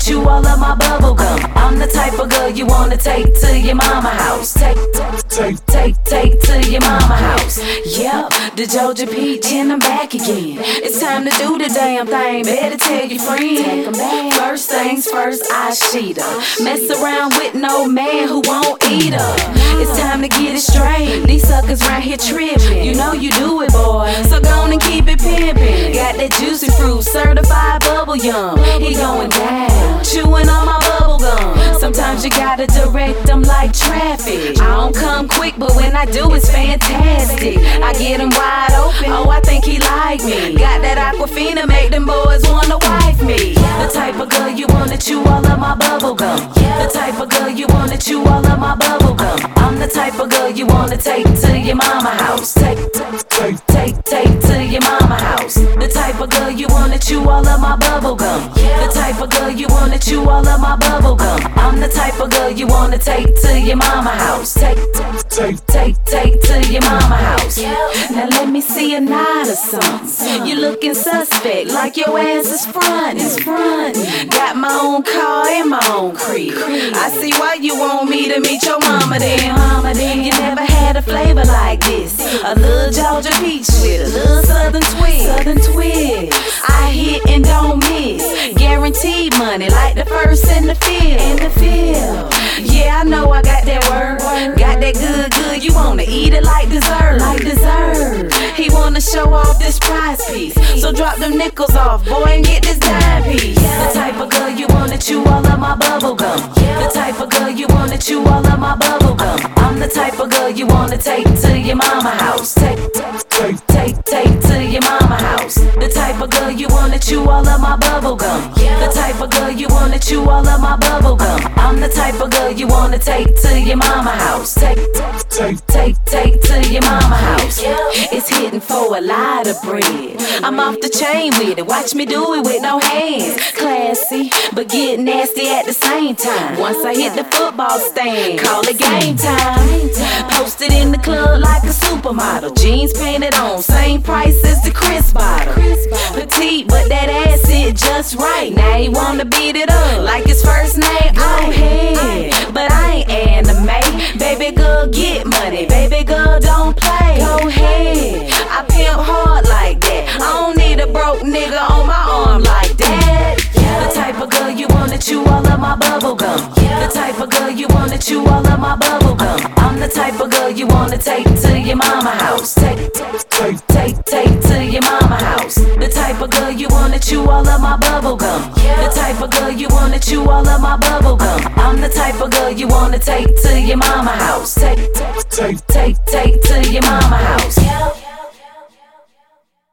chew all of my bubble gum. I'm the type of girl you wanna take to your mama house. Take to your mama house. Yep, the Georgia Peach and I'm back again. It's time to do the damn thing. Better tell your friend. First things first, I sheet her. Mess around with no man who won't eat her. It's time to get it straight. These suckers round here tripping. You know you do it, boy. So go on and keep it pimpin'. Got that juicy fruit, certified bubble yum. He going down, chewing on my bubble gum. Sometimes you gotta direct them like traffic. I don't come quick, but when I do, it's fantastic. I get him wide open. Oh, I think he like me. Got that Aquafina, make them boys wanna wife me. The type of girl you wanna chew all of my bubble gum. The type of girl you wanna chew all of my bubble gum. I'm the type of girl you wanna take to your mama house. Take to your mama house. The type of girl you wanna chew all of my bubble gum. The type of girl you wanna chew all of my bubble gum. I'm the type of girl you wanna take to your mama house. Take to your mama house. Now let me see a nod or something. You looking suspect, like your ass is frontin'. Got my own car and my own crib. I see why you want me to meet your mama then. You never had a flavor like this. A little Georgia peach with a little southern twist. I hit and don't miss. Guaranteed money like the first in the field. Yeah, I know I got that word. Got that good. You wanna eat it like dessert. He wanna show off this prize piece. So drop them nickels off, boy, and get this dime piece. The type of girl you wanna chew all of my bubble gum. The type of girl you wanna chew all of my bubble gum. I'm the type of girl you wanna take to your mama house. Take to your mama house. The type of girl you wanna chew all of my bubble gum. The type of girl you wanna chew all of my bubble gum. I'm the type of girl you wanna take to your mama house. Take to your mama house. It's hitting for a lot of bread. I'm off the chain with it. Watch me do it with no hands. Classy, but get nasty at the same time. Once I hit the football stand, call it game time. Posted in the club like a supermodel. Jeans painted on, same price as the Chris bottle. Petite, but that ass sit just right. Now he wanna beat it up like his first name. Go ahead, but I ain't anime. Baby girl, get money. Baby girl, don't play. Go ahead, I pimp hard like that. I don't need a broke nigga on my arm like that. The type of girl you wanna chew all of my bubble gum. The type of girl you wanna chew all of my bubble gum. I'm the type of girl you wanna take to your mama house. Take to your mama house. The type of girl you wanna chew all of my bubble gum. The type of girl you wanna chew all of my bubble gum. I'm the type of girl you wanna take to your mama house. Take to your mama house.